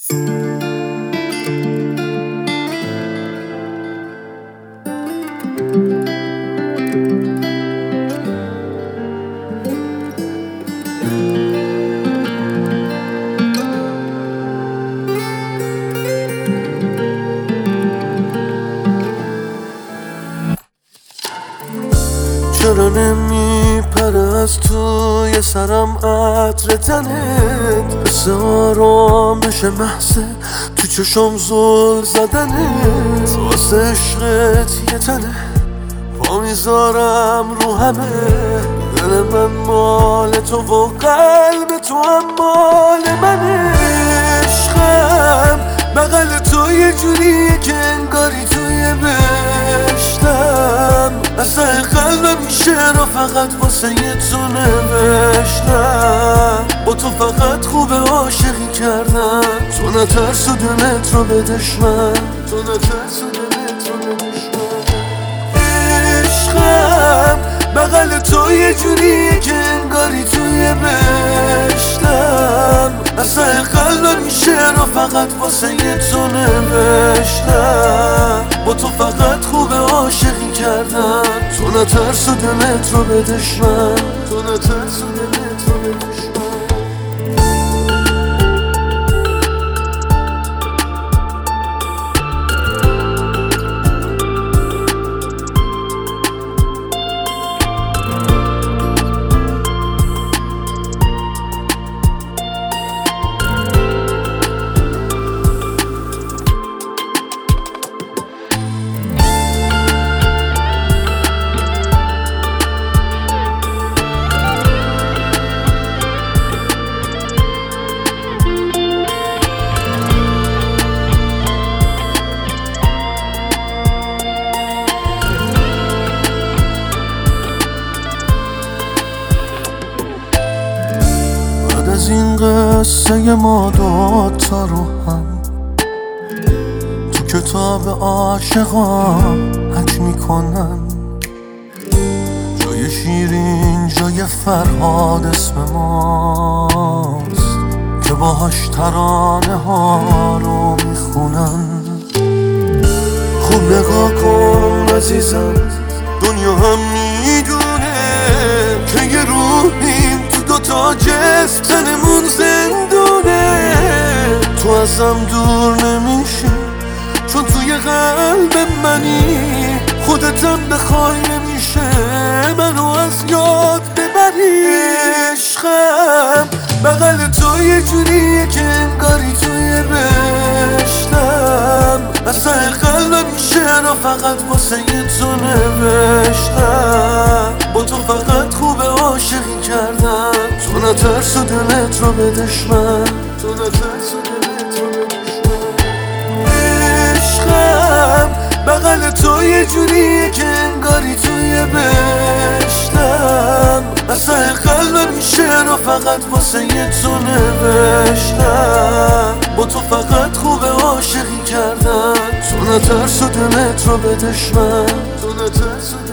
چرا نمیپره از توی سرم عطر تنت، حس آرامش محضه تو چشم زل زدنت. واسه عشقت یه تنه پا میذارم رو همه، دل من مال تو و قلب تو هم مال منه. عشقم بغل تو یه جوریه که انگاری توی بهشتم، اصلا قلبم این شعر فقط واسه یه تو نوشتم. با تو فقط خوب عاشقی کردم، تو نترس و دلت رو به دشمن، تو نترس و دلت رو به دشمن. عشقم بغل تو یه جوریه که انگاری توی بهشتم، اصلا قلبم این شعر فقط واسه یه تو نوشتم. با تو فقط خوب عاشقی کردم، تو نترس و دلت رو به دشمن، تو نترس و دلت رو به دشمن. از این قصه ما دوتا رو هم تو کتاب عاشقان حک میکنن. جای شیرین جای فرهاد اسم ماست که باهاش ترانه ها رو میخونن. خوب نگاه کن عزیزم، دنیا هم میدونه که یه روحیم تو دوتا جسم، تنمون زندونه. تو ازم دور نمیشی چون توی قلب منی، خودتم بخوای نمیشه منو از یاد ببری. عشقم بغل تو یه جوریه که انگاری توی بهشتم، اصلا قلبم این شعر فقط واسه یه تو نوشتم. با تو فقط خوب عاشقی کردم، تو نترس و دلت رو به دشمن، تو نترس و دلت رو به دشمن. عشقم بغل تو یه جوریه که انگاری توی بهشتم، اصلا قلبم این شعر فقط واسه یه تو نوشتم. با تو فقط خوب عاشقی کردم، تو نترس و دلت رو به دشمن، تو نترس و